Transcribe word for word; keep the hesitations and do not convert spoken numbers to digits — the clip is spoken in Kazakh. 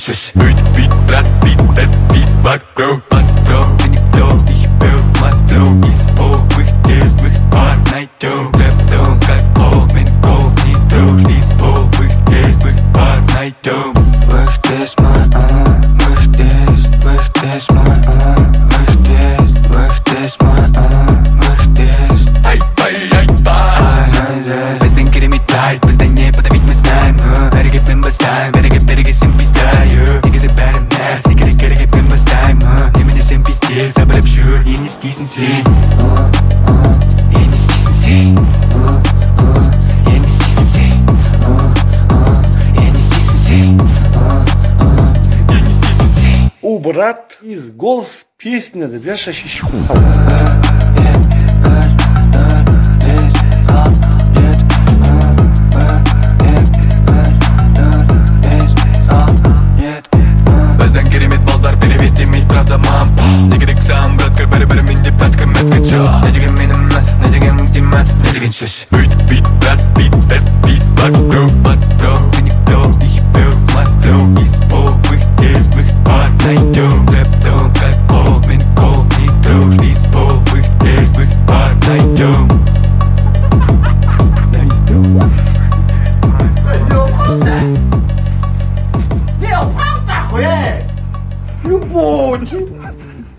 Schiss. Beat, Beat, Blast, Beat, Best, Beast, Bug, Bro, Bug, Bro. Bin ich Flow, ich Bro, mein Flow. East, oh, with this, with Bar, Night, Doe. Trap, Doe, Cut, oh, min, Go, Niet, Doe. East, oh, with this, with Bar, Night, Doe. With this, my arm, with this, with this, my arm, with this, with this, my arm, with this. Ай, ай, ай, ай. Без ден керемет лайт, бізден не подавить мы знаем. Бәрігіп мен бастайм, бәрігіп бәрігесін пиздай. Негізі бәрім нәрс, не керек керегіп мен бастайм. Немене сен пизде, сабырып жүр, ең не істейсің сен. Ең не істейсің сен. Ең не істейсің сен. Ең не істейсің сен. Ең не істейсің сен. О, брат, из голос песня, да бляш ощущу. Бізден керемет балдар беребет демейді правда мам. Не керек саған братка бәрі-бәрімен деп тартқым әткача. Не деген менің мәс, не деген мұң демәт, не деген сөз. Beat, beat, blast, beat, best, beast, bug, bro, bug, bro. Bin ich Flow, ich Bro, mein Flow. East, oh, with this, with Bar, Night, Doe. Trap, Doe, Cut, oh, min, Go, Niet, Doe. East, oh, with this, with Bar, Night, Doe. Night, Doe. Не, правда, хуя! Любовь!